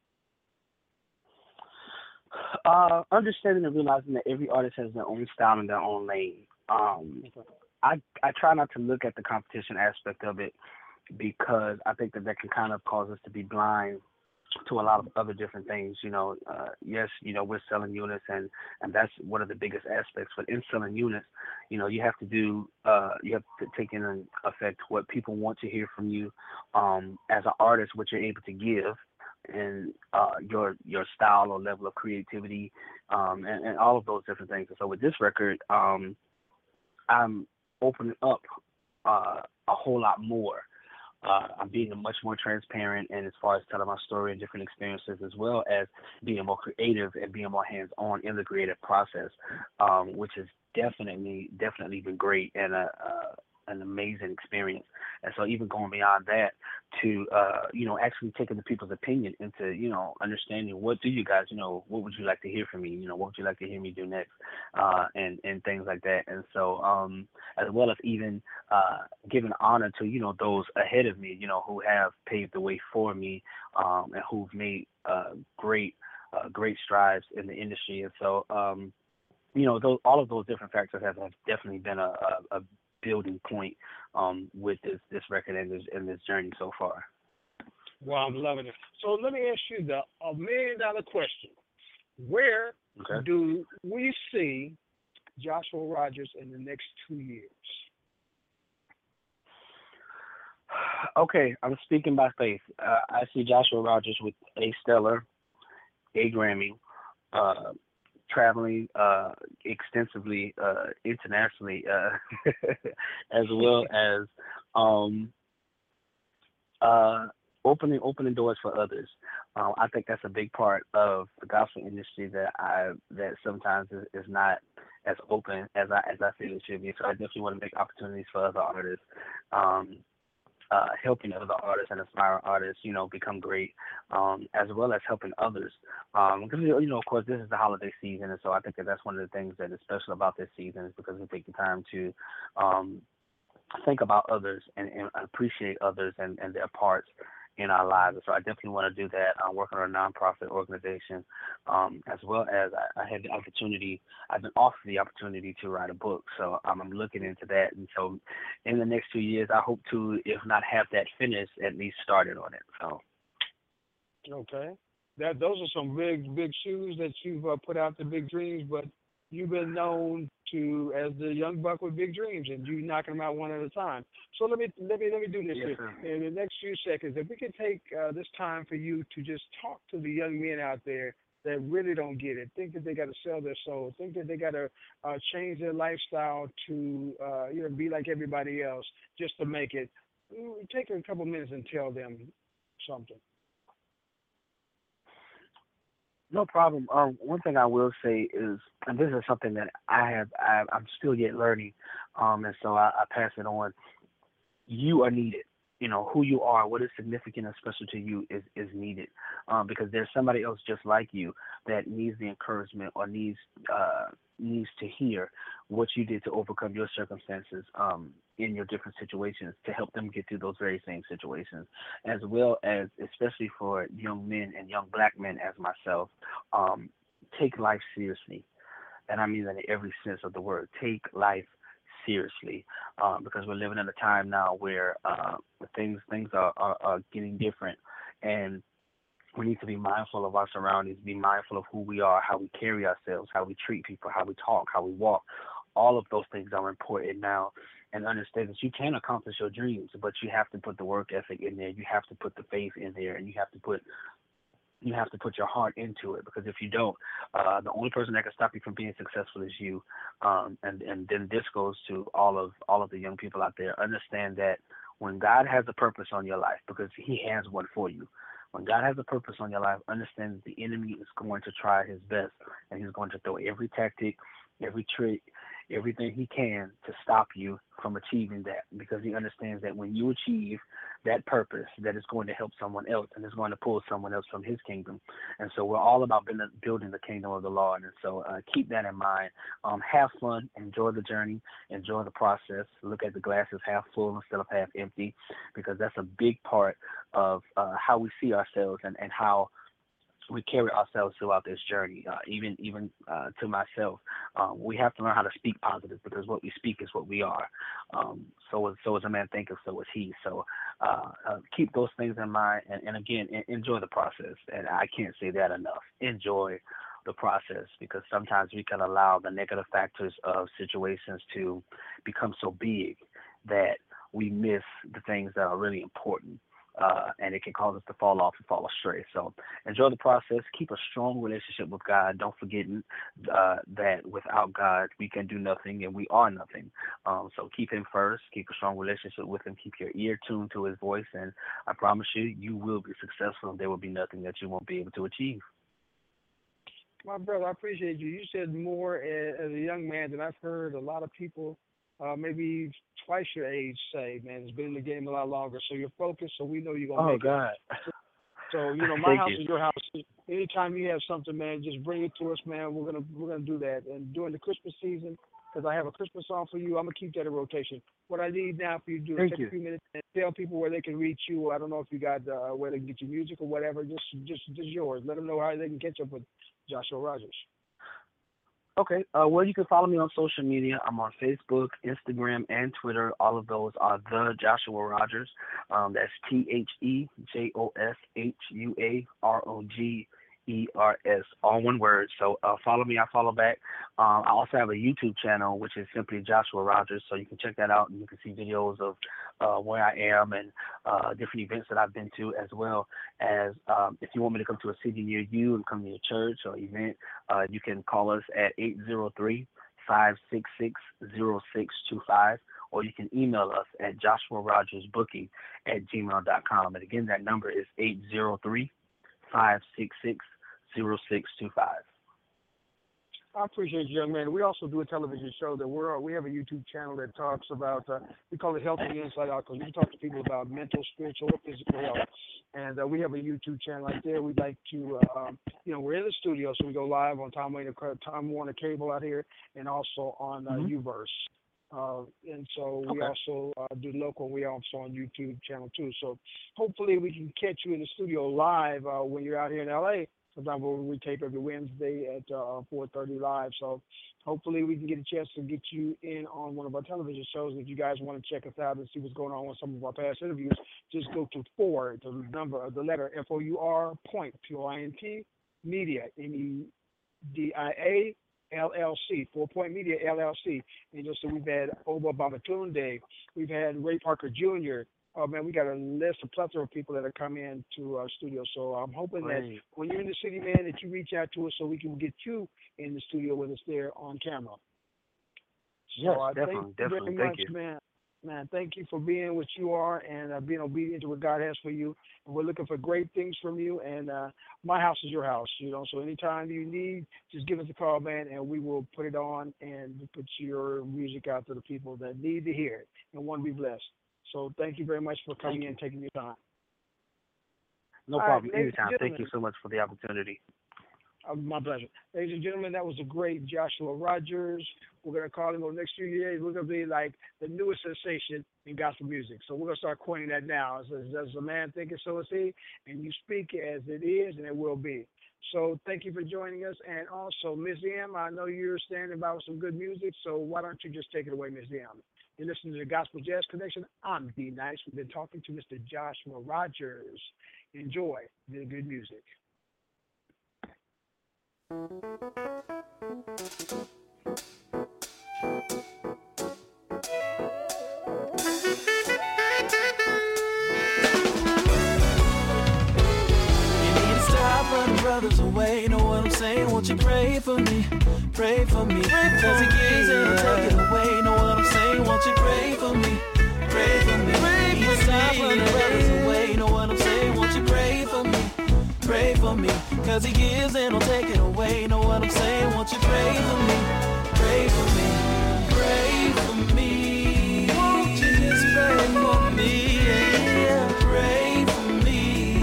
uh, understanding and realizing that every artist has their own style and their own lane. Um, I I try not to look at the competition aspect of it because I think that that can kind of cause us to be blind to a lot of other different things. You know, uh, yes, you know, we're selling units, and, and that's one of the biggest aspects. But in selling units, you know, you have to do, uh, you have to take in effect what people want to hear from you um, as an artist, what you're able to give, and uh, your your style or level of creativity, um, and, and all of those different things. And so with this record, um, I'm opening up uh, a whole lot more. Uh, I'm being much more transparent, and as far as telling my story and different experiences, as well as being more creative and being more hands-on in the creative process, um, which has definitely, definitely been great and a, uh, an amazing experience. And so even going beyond that to, uh, you know, actually taking the people's opinion into, you know, understanding what do you guys, you know, what would you like to hear from me? You know, what would you like to hear me do next? Uh, and, and things like that. And so, um, as well as even uh, giving honor to, you know, those ahead of me, you know, who have paved the way for me um, and who've made uh, great, uh, great strides in the industry. And so, um, you know, those, all of those different factors have, have definitely been a, a, a building point um, with this, this record and this, and this journey so far. Well, I'm loving it. So let me ask you the a million dollar question. Where Okay. do we see Joshua Rogers in the next two years? Okay, I'm speaking by faith. Uh, I see Joshua Rogers with a stellar, a Grammy, uh, traveling uh, extensively uh, internationally, uh, as well as um, uh, opening opening doors for others. Um, I think that's a big part of the gospel industry that I that sometimes is, is not as open as I as I feel it should be. So I definitely want to make opportunities for other artists. Um, Uh, helping other artists and aspiring artists, you know, become great, um, as well as helping others. Um, because, you know, of course, this is the holiday season, and so I think that that's one of the things that is special about this season is because we take the time to um, think about others and, and appreciate others and, and their parts in our lives. So I definitely want to do that. I'm working on a nonprofit organization, um, as well as I, I had the opportunity, I've been offered the opportunity to write a book. So um, I'm looking into that. And so in the next two years, I hope to, if not have that finished, at least started on it. So. Okay. That those are some big, big shoes that you've uh, put out, the big dreams, but you've been known to as the young buck with big dreams, and you knocking them out one at a time. So let me let me let me do this Yes, here. sir. In the next few seconds, if we could take uh, this time for you to just talk to the young men out there that really don't get it, think that they got to sell their soul, think that they got to uh, change their lifestyle to uh, you know be like everybody else just to make it. Mm, Take a couple minutes and tell them something. No problem. Um, one thing I will say is, and this is something that I have, I, I'm still yet learning, um, and so I, I pass it on. You are needed. You know, who you are, what is significant and special to you is, is needed, um, because there's somebody else just like you that needs the encouragement or needs uh, needs to hear what you did to overcome your circumstances um, in your different situations to help them get through those very same situations, as well as, especially for young men and young black men as myself, um, take life seriously. And I mean that in every sense of the word. Take life seriously, um, because we're living in a time now where uh, things things are, are, are getting different, and we need to be mindful of our surroundings, be mindful of who we are, how we carry ourselves, how we treat people, how we talk, how we walk. All of those things are important now, and understand that you can accomplish your dreams, but you have to put the work ethic in there. You have to put the faith in there, and you have to put you have to put your heart into it, because if you don't, uh, the only person that can stop you from being successful is you. Um, and, and then this goes to all of all of the young people out there. Understand that when God has a purpose on your life, because he has one for you, when God has a purpose on your life, understand that the enemy is going to try his best, and he's going to throw every tactic, every trick, everything he can to stop you from achieving that, because he understands that when you achieve that purpose, that is going to help someone else and is going to pull someone else from his kingdom. And so we're all about building, building the kingdom of the Lord. And so uh, keep that in mind. Um, have fun, enjoy the journey, enjoy the process. Look at the glasses half full instead of half empty, because that's a big part of uh, how we see ourselves and, and how we carry ourselves throughout this journey. Uh, even even uh, to myself, um, we have to learn how to speak positive, because what we speak is what we are. Um, so is so is a man thinketh, so is he. So uh, uh, keep those things in mind, and, and again, en- enjoy the process. And I can't say that enough. Enjoy the process, because sometimes we can allow the negative factors of situations to become so big that we miss the things that are really important. Uh, and it can cause us to fall off and fall astray. So enjoy the process. Keep a strong relationship with God. Don't forget uh, that without God, we can do nothing, and we are nothing. Um, so keep him first. Keep a strong relationship with him. Keep your ear tuned to his voice, and I promise you, you will be successful, and there will be nothing that you won't be able to achieve. My brother, I appreciate you. You said more as, as a young man than I've heard a lot of people, uh, maybe twice your age, say, man, it's been in the game a lot longer. So you're focused, so we know you're going to Oh, make God. it. So, you know, my Thank house you. is your house. Anytime you have something, man, just bring it to us, man. We're gonna we're gonna do that. And during the Christmas season, because I have a Christmas song for you, I'm gonna keep that in rotation. What I need now for you to do is Thank take you. a few minutes and tell people where they can reach you. I don't know if you got uh, where they can get your music or whatever. Just just just yours. Let them know how they can catch up with Joshua Rogers. Okay. Uh, well, you can follow me on social media. I'm on Facebook, Instagram, and Twitter. All of those are the Joshua Rogers. Um, that's T H E J O S H U A R O G E R S, all one word. So uh, follow me. I follow back. Um, I also have a YouTube channel, which is simply Joshua Rogers. So you can check that out, and you can see videos of uh, where I am and uh, different events that I've been to, as well as um, if you want me to come to a city near you and come to your church or event, uh, you can call us at eight zero three, five six six, zero six two five, or you can email us at joshua rogers booking at gmail dot com. And again, that number is eight zero three, five six six, zero six two five. I appreciate you, young man. We also do a television show that we're we have a YouTube channel that talks about uh, we call it Health on the Inside Out, because we talk to people about mental, spiritual, or physical health. And uh, we have a YouTube channel out there. We'd like to, uh, um, you know, we're in the studio, so we go live on Time Warner, Time Warner Cable out here, and also on uh, Mm-hmm. Uverse. Uh, and so we Okay. also uh, do local. We also on YouTube channel too. So hopefully we can catch you in the studio live uh, when you're out here in L A. Sometimes we we tape every Wednesday at uh, four thirty live. So hopefully we can get a chance to get you in on one of our television shows. If you guys want to check us out and see what's going on with some of our past interviews, just go to four, the number, the letter F O U R point, P O I N T, media, M E D I A L L C, Four Point Media L L C. And you'll see we've had Oba Babatunde, we've had Ray Parker Junior Oh man, we got a list, a plethora of people that are coming into our studio. So I'm hoping that Great. when you're in the city, man, that you reach out to us so we can get you in the studio with us there on camera. So Yes, uh, definitely, thank you definitely. very Thank much, you. man. Man, thank you for being what you are and uh, being obedient to what God has for you. And we're looking for great things from you. And uh, my house is your house, you know. So anytime you need, just give us a call, man, and we will put it on and put your music out to the people that need to hear it and want to be blessed. So thank you very much for coming Thank in you. and taking your time. No All right, problem. ladies and Anytime. Thank gentlemen. you so much for the opportunity. Uh, my pleasure. Ladies and gentlemen, that was the great Joshua Rogers. We're going to call him over the next few years. We're going to be like the newest sensation in gospel music. So we're going to start coining that now. As, as a man thinketh, so is he. And you speak as it is, and it will be. So thank you for joining us. And also, Miz M, I know you're standing by with some good music, so why don't you just take it away, Miz M? You're listening to the Gospel Jazz Connection. I'm D Nice. We've been talking to Mister Joshua Rogers. Enjoy the good music. Brothers away, know what I'm saying? Won't you pray for me? Pray for me. Cause he gives and he'll take it away. Know what I'm saying? Won't you pray for me? Pray for me. Pray for stop running brothers away. Know what I'm saying? Won't you pray for me? Pray for me. Cause he gives and he'll take it away. Know what I'm saying? Won't you pray for me? Pray for me. Pray for me. Won't you just pray for me? Yeah. Pray for me.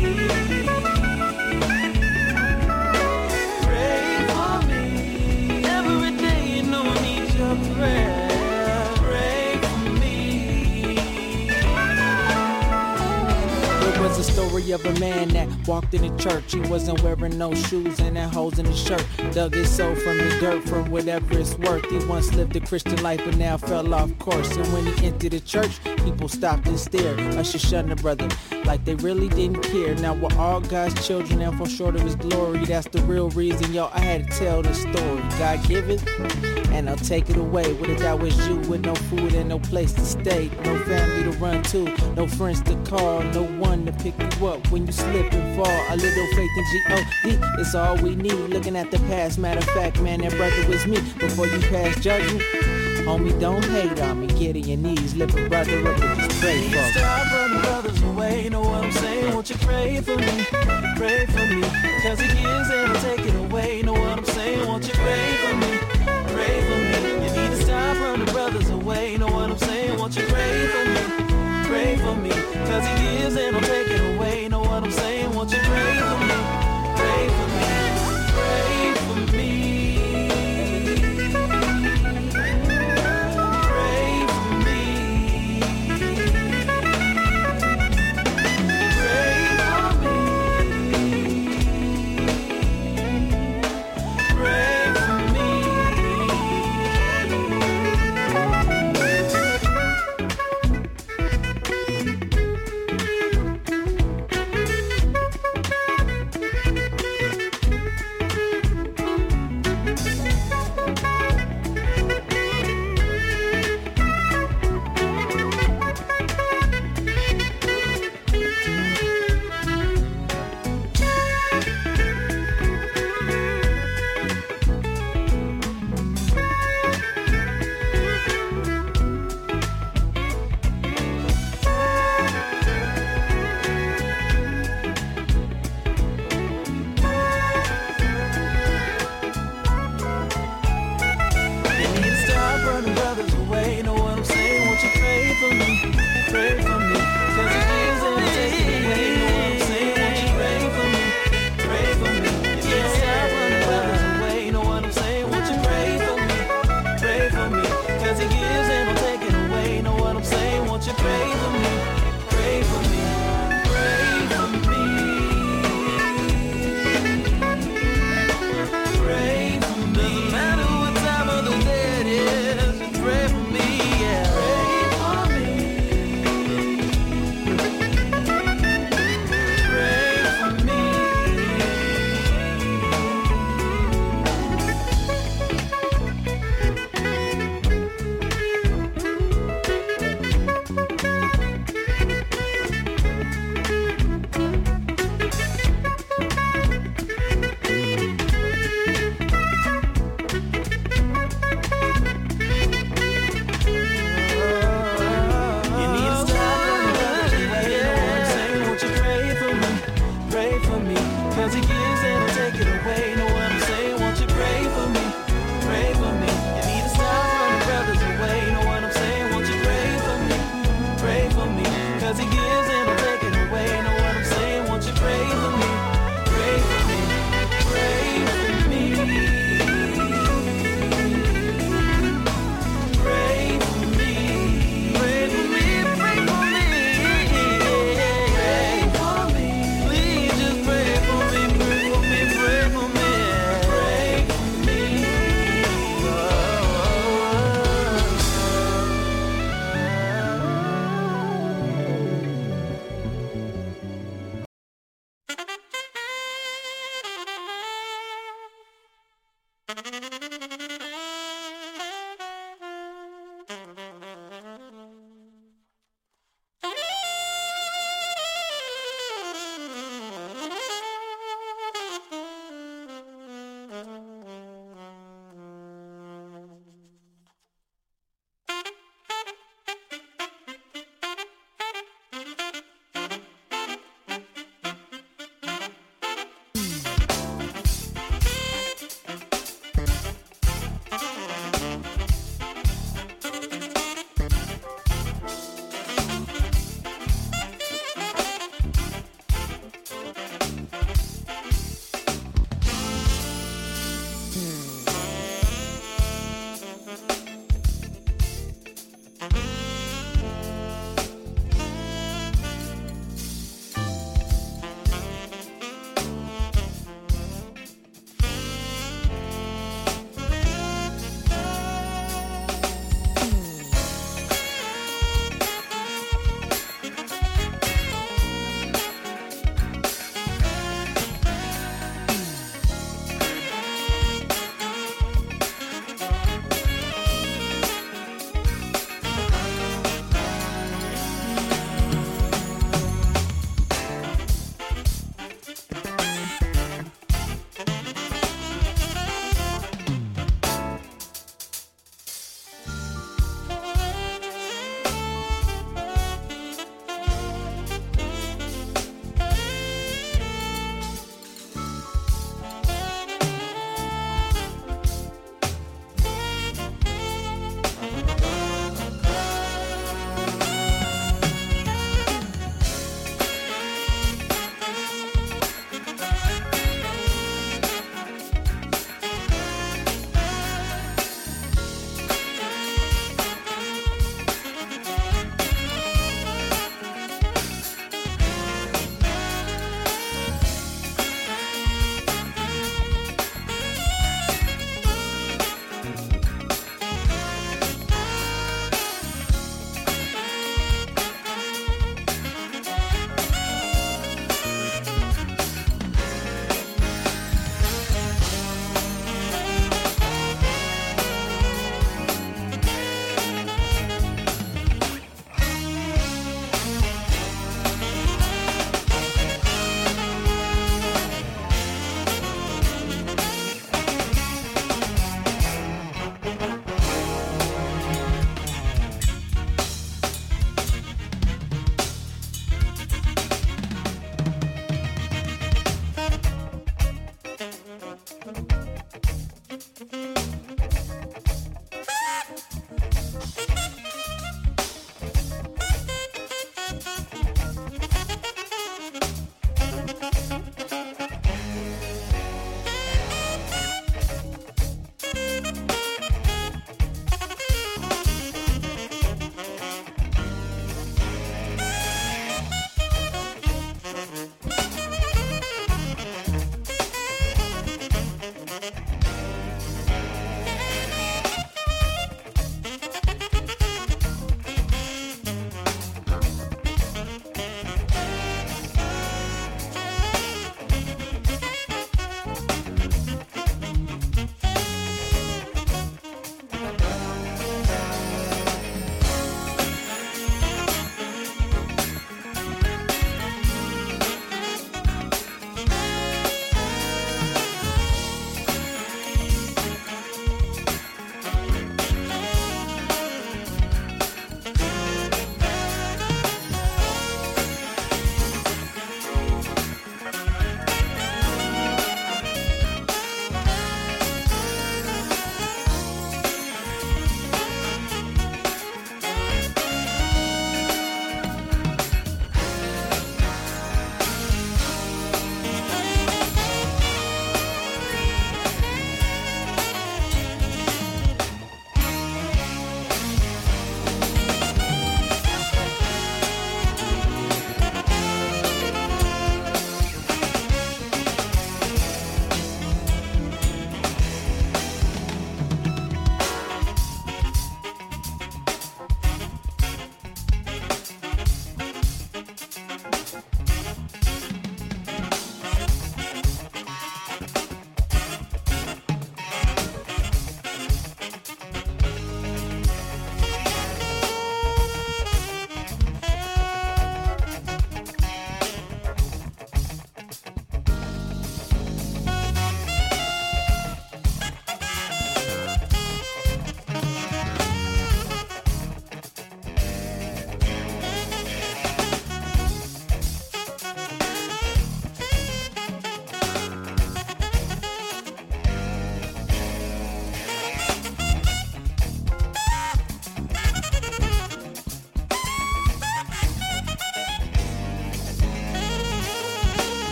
Was a story of a man that walked in the church. He wasn't wearing no shoes and had holes in his shirt. Dug his soul from the dirt, from whatever it's worth. He once lived a Christian life but now fell off course. And when he entered the church, people stopped and stared. Usher shunned the brother like they really didn't care. Now we're all God's children and fall short of his glory. That's the real reason, yo, I had to tell this story. God give it, and I'll take it away. What if that was you with no food and no place to stay? No family to run to, no friends to call, no one to pick you up when you slip and fall. A little faith in G O D is all we need. Looking at the past, matter of fact, man, that brother was me. Before you pass judgment, homie, don't hate on me. Get on your knees, lift a brother up and just pray for me. Stop running brothers away, know what I'm saying? Won't you pray for me? Pray for me. Cause he gives and he'll take it away, know what I'm saying? Won't you pray for me? Pray for me. You need to stop running brothers away, know what I'm saying? Won't you pray for me? Pray for me. Cause he gives and he'll take it away, know what I'm saying? Won't you pray for me? Pray for me. Pray for me. Pray for me.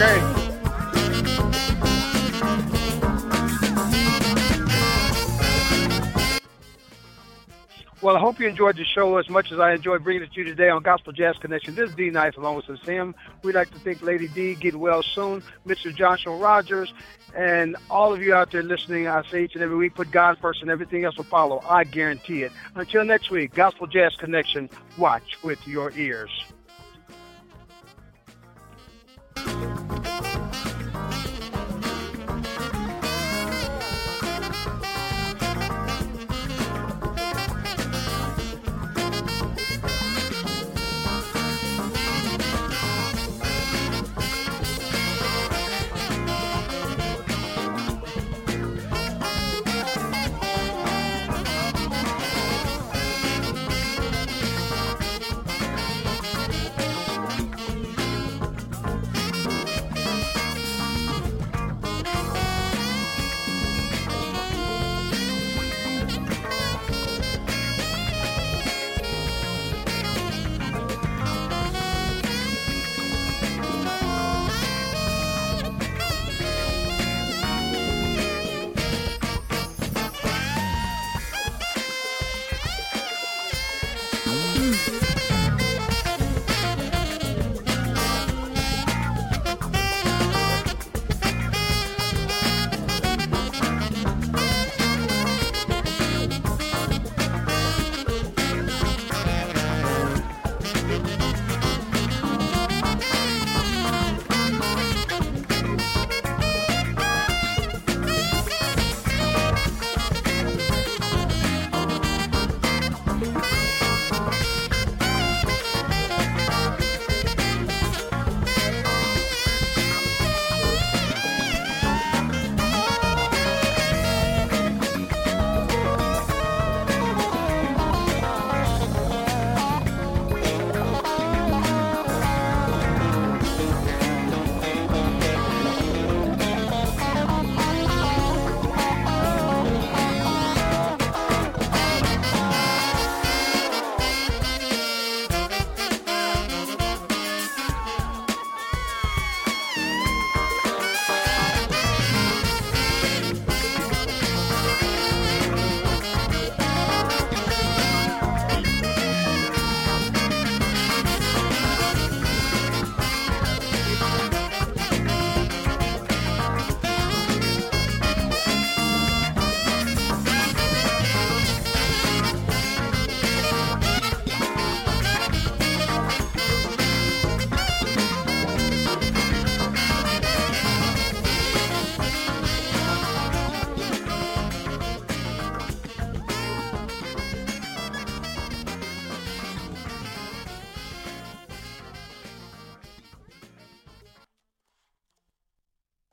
Okay. Well, I hope you enjoyed the show as much as I enjoyed bringing it to you today on Gospel Jazz Connection. This is D Nice along with Sim. We'd like to thank Lady D, get well soon, Mister Joshua Rogers, and all of you out there listening. I say each and every week, put God first and everything else will follow. I guarantee it. Until next week, Gospel Jazz Connection, watch with your ears.